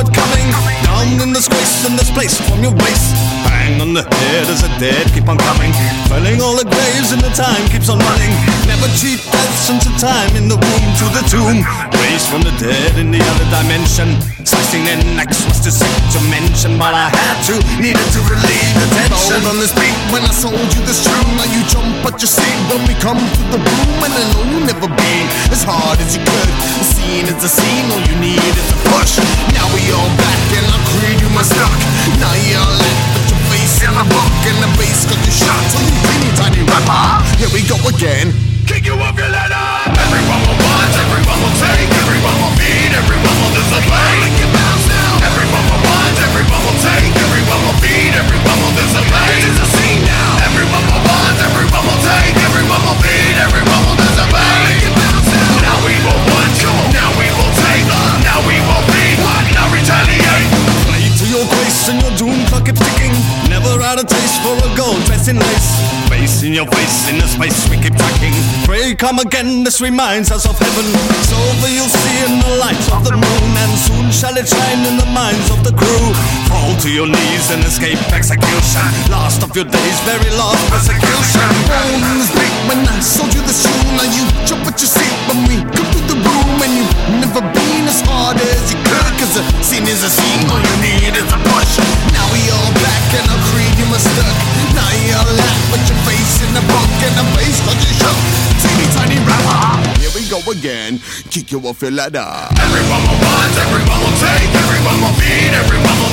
it coming. Down in disgrace in this place from your waist. Bang on the head as the dead keep on coming. Filling all the graves and the time keeps on running. Never cheat death since the time in the womb to the tomb. Raised from the dead in the other dimension. Slicing their necks was too sick to mention, but I had to, needed to relieve the tension. Hold on this beat when I sold you this tune. Now you jump at your seat when we come to the room. And I know you've never been as hard as you could. The scene is a scene, all you need is a push. Now we all back and I creed you my stuck. Now you're left with your face in the book. And the bass got you shot till you teeny tiny rapper. Here we go again. Kick you off your ladder. Everyone will want, everyone will take, everyone will feed, everyone will disobey. Make it bounce now. Everyone will want, everyone will take, everyone will feed, everyone will disobey. This is a scene now. Everyone will want, everyone will take, everyone will feed, everyone will disobey. Make it bounce now. Now we will want, now we will take, now we will feed, now retaliate. Play to your grace and your doom clock keeps ticking. Never out of taste for a gold dress in lace. Face in your face in the space we keep tracking. Pray come again, this reminds us of heaven. So over you'll see in the light of the moon, and soon shall it shine in the minds of the crew. Fall to your knees and escape execution. Last of your days, very last persecution. Bone is big when I sold you this tune. Now you jump at your seat when we come through the room. And you've never been as hard as you could. Cause a scene is a scene, all you need is a push. Now we all back and I'll creed you must stuck. Now you're left with your face in the book. And the bass got you shook. Teeny tiny rapper. Here we go again. Kick you off your ladder. Everyone will want, everyone will take, everyone will feed, everyone will